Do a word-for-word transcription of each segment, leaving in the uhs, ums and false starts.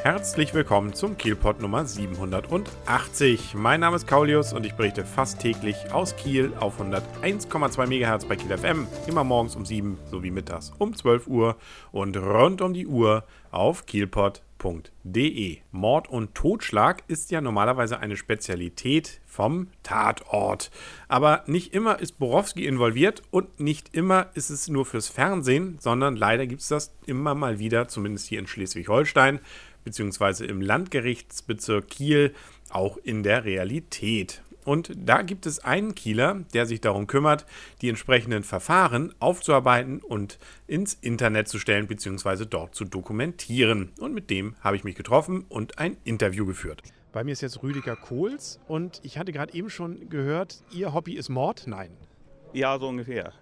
Herzlich willkommen zum Kielpot Nummer siebenhundertachtzig. Mein Name ist Kaulius und ich berichte fast täglich aus Kiel auf hunderteins Komma zwei Megahertz bei Kiel F M, immer morgens um sieben sowie mittags um zwölf Uhr und rund um die Uhr auf kielpot punkt de. Mord und Totschlag ist ja normalerweise eine Spezialität vom Tatort. Aber nicht immer ist Borowski involviert und nicht immer ist es nur fürs Fernsehen, sondern leider gibt es das immer mal wieder, zumindest hier in Schleswig-Holstein, beziehungsweise im Landgerichtsbezirk Kiel, auch in der Realität. Und da gibt es einen Kieler, der sich darum kümmert, die entsprechenden Verfahren aufzuarbeiten und ins Internet zu stellen, beziehungsweise dort zu dokumentieren. Und mit dem habe ich mich getroffen und ein Interview geführt. Bei mir ist jetzt Rüdiger Kohls und ich hatte gerade eben schon gehört, Ihr Hobby ist Mord? Nein. Ja, so ungefähr.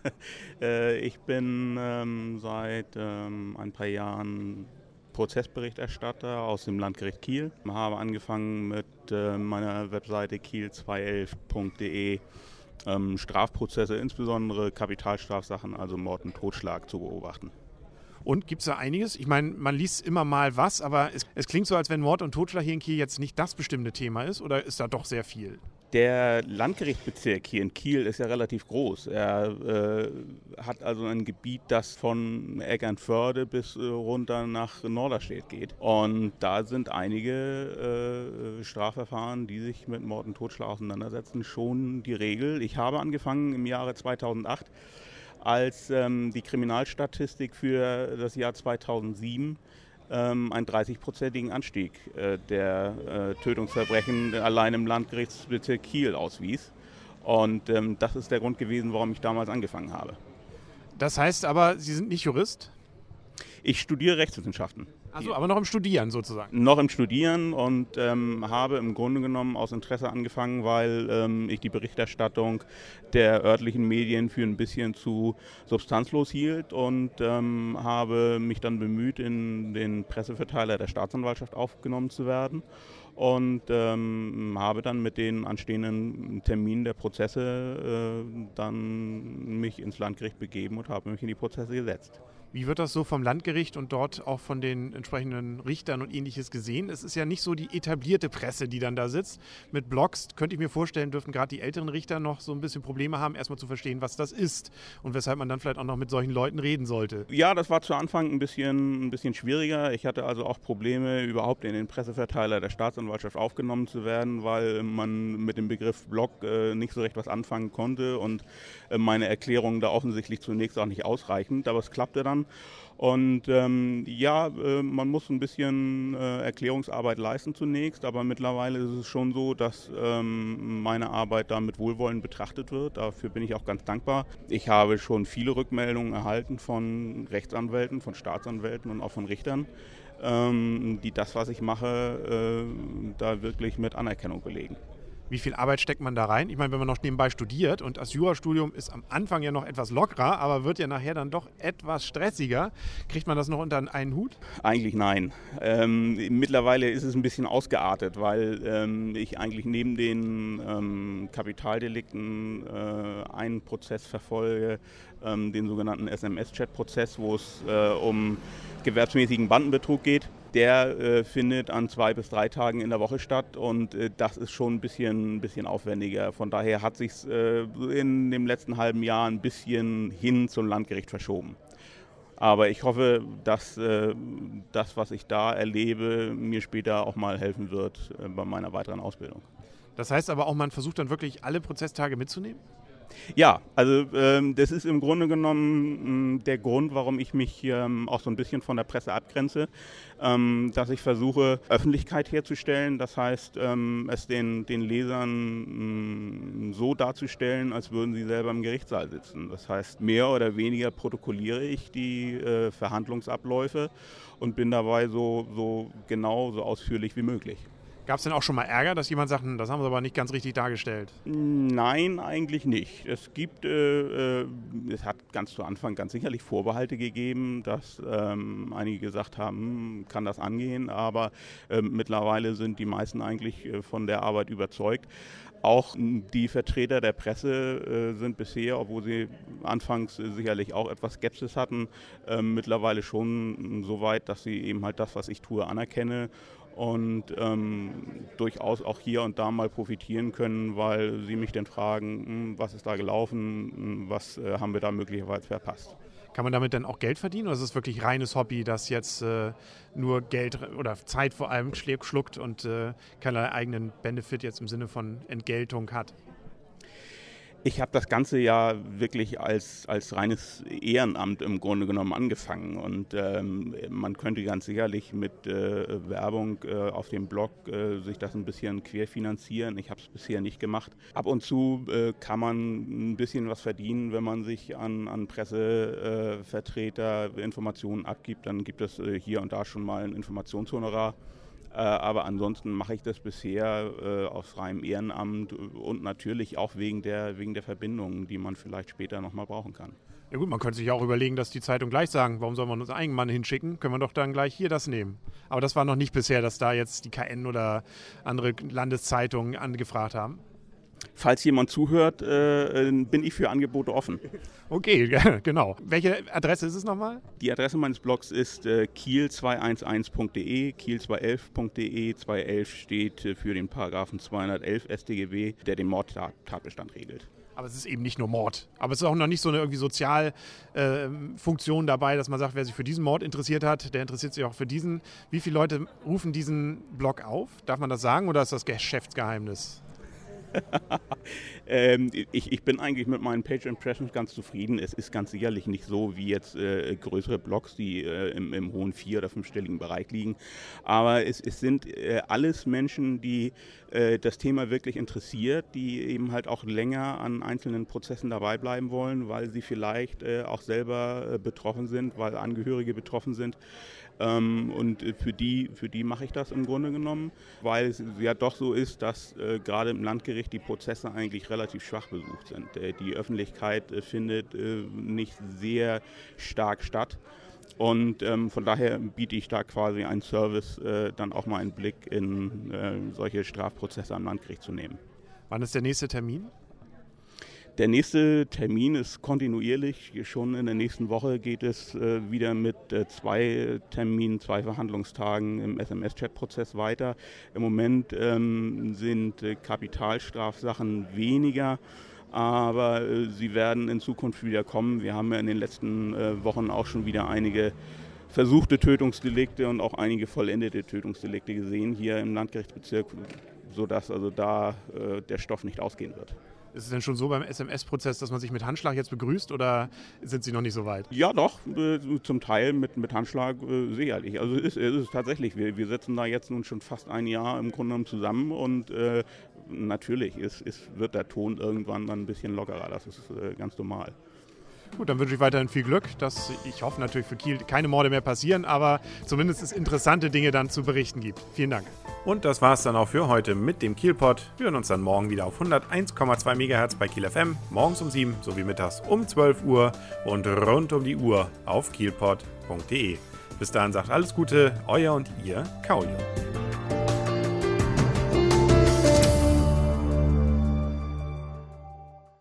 Ich bin ähm, seit ähm, ein paar Jahren Prozessberichterstatter aus dem Landgericht Kiel. Ich habe angefangen mit äh, meiner Webseite kiel zweihundertelf punkt de ähm, Strafprozesse, insbesondere Kapitalstrafsachen, also Mord und Totschlag, zu beobachten. Und gibt es da einiges? Ich meine, man liest immer mal was, aber es, es klingt so, als wenn Mord und Totschlag hier in Kiel jetzt nicht das bestimmte Thema ist, oder ist da doch sehr viel? Der Landgerichtsbezirk hier in Kiel ist ja relativ groß. Er äh, hat also ein Gebiet, das von Eckernförde bis äh, runter nach Norderstedt geht. Und da sind einige äh, Strafverfahren, die sich mit Mord und Totschlag auseinandersetzen, schon die Regel. Ich habe angefangen im Jahre zweitausendacht, als ähm, die Kriminalstatistik für das Jahr zweitausendsieben ähm, einen dreißig-prozentigen Anstieg äh, der äh, Tötungsverbrechen allein im Landgerichtsbezirk Kiel auswies. Und ähm, das ist der Grund gewesen, warum ich damals angefangen habe. Das heißt aber, Sie sind nicht Jurist? Ich studiere Rechtswissenschaften. Also, aber noch im Studieren sozusagen? Noch im Studieren und ähm, habe im Grunde genommen aus Interesse angefangen, weil ähm, ich die Berichterstattung der örtlichen Medien für ein bisschen zu substanzlos hielt und ähm, habe mich dann bemüht, in den Presseverteiler der Staatsanwaltschaft aufgenommen zu werden. Und ähm, habe dann mit den anstehenden Terminen der Prozesse äh, dann mich ins Landgericht begeben und habe mich in die Prozesse gesetzt. Wie wird das so vom Landgericht und dort auch von den entsprechenden Richtern und Ähnliches gesehen? Es ist ja nicht so die etablierte Presse, die dann da sitzt. Mit Blogs, könnte ich mir vorstellen, dürften gerade die älteren Richter noch so ein bisschen Probleme haben, erstmal zu verstehen, was das ist und weshalb man dann vielleicht auch noch mit solchen Leuten reden sollte. Ja, das war zu Anfang ein bisschen, ein bisschen schwieriger. Ich hatte also auch Probleme, überhaupt in den Presseverteiler der Staatsanwaltschaft aufgenommen zu werden, weil man mit dem Begriff Blog äh, nicht so recht was anfangen konnte und äh, meine Erklärungen da offensichtlich zunächst auch nicht ausreichend, aber es klappte dann. Und ähm, ja, äh, man muss ein bisschen äh, Erklärungsarbeit leisten zunächst, aber mittlerweile ist es schon so, dass ähm, meine Arbeit da mit Wohlwollen betrachtet wird. Dafür bin ich auch ganz dankbar. Ich habe schon viele Rückmeldungen erhalten von Rechtsanwälten, von Staatsanwälten und auch von Richtern, ähm, die das, was ich mache, äh, da wirklich mit Anerkennung belegen. Wie viel Arbeit steckt man da rein? Ich meine, wenn man noch nebenbei studiert und das Jurastudium ist am Anfang ja noch etwas lockerer, aber wird ja nachher dann doch etwas stressiger. Kriegt man das noch unter einen Hut? Eigentlich nein. Ähm, mittlerweile ist es ein bisschen ausgeartet, weil ähm, ich eigentlich neben den ähm, Kapitaldelikten äh, einen Prozess verfolge, ähm, den sogenannten S M S-Chat-Prozess, wo es äh, um gewerbsmäßigen Bandenbetrug geht. Der äh, findet an zwei bis drei Tagen in der Woche statt und äh, das ist schon ein bisschen, ein bisschen aufwendiger. Von daher hat sich äh, in dem letzten halben Jahr ein bisschen hin zum Landgericht verschoben. Aber ich hoffe, dass äh, das, was ich da erlebe, mir später auch mal helfen wird äh, bei meiner weiteren Ausbildung. Das heißt aber auch, man versucht dann wirklich alle Prozesstage mitzunehmen? Ja, also ähm, das ist im Grunde genommen mh, der Grund, warum ich mich ähm, auch so ein bisschen von der Presse abgrenze, ähm, dass ich versuche, Öffentlichkeit herzustellen. Das heißt, ähm, es den, den Lesern mh, so darzustellen, als würden sie selber im Gerichtssaal sitzen. Das heißt, mehr oder weniger protokolliere ich die äh, Verhandlungsabläufe und bin dabei so, so genau, so ausführlich wie möglich. Gab es denn auch schon mal Ärger, dass jemand sagt, das haben sie aber nicht ganz richtig dargestellt? Nein, eigentlich nicht. Es gibt, äh, äh, es hat ganz zu Anfang ganz sicherlich Vorbehalte gegeben, dass ähm, einige gesagt haben, kann das angehen, aber äh, mittlerweile sind die meisten eigentlich äh, von der Arbeit überzeugt. Auch die Vertreter der Presse äh, sind bisher, obwohl sie anfangs äh, sicherlich auch etwas Skepsis hatten, äh, mittlerweile schon so weit, dass sie eben halt das, was ich tue, anerkenne und ähm, durchaus auch hier und da mal profitieren können, weil sie mich dann fragen, was ist da gelaufen, was äh, haben wir da möglicherweise verpasst. Kann man damit dann auch Geld verdienen oder ist es wirklich reines Hobby, das jetzt äh, nur Geld oder Zeit vor allem schluckt und äh, keinen eigenen Benefit jetzt im Sinne von Entgeltung hat? Ich habe das Ganze ja wirklich als, als reines Ehrenamt im Grunde genommen angefangen und ähm, man könnte ganz sicherlich mit äh, Werbung äh, auf dem Blog äh, sich das ein bisschen querfinanzieren. Ich habe es bisher nicht gemacht. Ab und zu äh, kann man ein bisschen was verdienen, wenn man sich an, an Pressevertreter äh, Informationen abgibt. Dann gibt es äh, hier und da schon mal ein Informationshonorar. Äh, aber ansonsten mache ich das bisher äh, aus reinem Ehrenamt und natürlich auch wegen der, wegen der Verbindungen, die man vielleicht später nochmal brauchen kann. Ja gut, man könnte sich auch überlegen, dass die Zeitung gleich sagen, warum soll man uns einen Mann hinschicken, können wir doch dann gleich hier das nehmen. Aber das war noch nicht bisher, dass da jetzt die K N oder andere Landeszeitungen angefragt haben. Falls jemand zuhört, äh, bin ich für Angebote offen. Okay, genau. Welche Adresse ist es nochmal? Die Adresse meines Blogs ist äh, kiel zweihundertelf punkt de, kiel zweihundertelf punkt de. zweihundertelf steht äh, für den Paragraphen zweihundertelf S t G B, der den Mordtatbestand regelt. Aber es ist eben nicht nur Mord. Aber es ist auch noch nicht so eine irgendwie Sozialfunktion äh, dabei, dass man sagt, wer sich für diesen Mord interessiert hat, der interessiert sich auch für diesen. Wie viele Leute rufen diesen Blog auf? Darf man das sagen oder ist das Geschäftsgeheimnis? ähm, ich, ich bin eigentlich mit meinen Page Impressions ganz zufrieden. Es ist ganz sicherlich nicht so wie jetzt äh, größere Blogs, die äh, im, im hohen vier- oder fünfstelligen Bereich liegen. Aber es, es sind äh, alles Menschen, die äh, das Thema wirklich interessiert, die eben halt auch länger an einzelnen Prozessen dabei bleiben wollen, weil sie vielleicht äh, auch selber äh, betroffen sind, weil Angehörige betroffen sind. Ähm, und für die, für die mache ich das im Grunde genommen, weil es ja doch so ist, dass äh, gerade im Landgericht die Prozesse eigentlich relativ schwach besucht sind. Äh, die Öffentlichkeit äh, findet äh, nicht sehr stark statt. Und ähm, von daher biete ich da quasi einen Service, äh, dann auch mal einen Blick in äh, solche Strafprozesse am Landgericht zu nehmen. Wann ist der nächste Termin? Der nächste Termin ist kontinuierlich. Schon in der nächsten Woche geht es äh, wieder mit äh, zwei Terminen, zwei Verhandlungstagen im S M S-Chat-Prozess weiter. Im Moment ähm, sind äh, Kapitalstrafsachen weniger, aber äh, sie werden in Zukunft wieder kommen. Wir haben ja in den letzten äh, Wochen auch schon wieder einige versuchte Tötungsdelikte und auch einige vollendete Tötungsdelikte gesehen hier im Landgerichtsbezirk, sodass also da äh, der Stoff nicht ausgehen wird. Ist es denn schon so beim S M S-Prozess, dass man sich mit Handschlag jetzt begrüßt oder sind Sie noch nicht so weit? Ja doch, äh, zum Teil mit, mit Handschlag äh, sicherlich. Also es ist, es ist tatsächlich, wir, wir sitzen da jetzt nun schon fast ein Jahr im Grunde genommen zusammen und äh, natürlich ist, ist, wird der Ton irgendwann dann ein bisschen lockerer, das ist äh, ganz normal. Gut, dann wünsche ich weiterhin viel Glück. Dass, ich hoffe natürlich für Kiel keine Morde mehr passieren, aber zumindest es interessante Dinge dann zu berichten gibt. Vielen Dank. Und das war es dann auch für heute mit dem Kielpot. Wir hören uns dann morgen wieder auf hunderteins Komma zwei Megahertz bei Kiel F M, morgens um sieben sowie mittags um zwölf Uhr und rund um die Uhr auf kielpot punkt de. Bis dahin sagt alles Gute, euer und ihr Kaulio.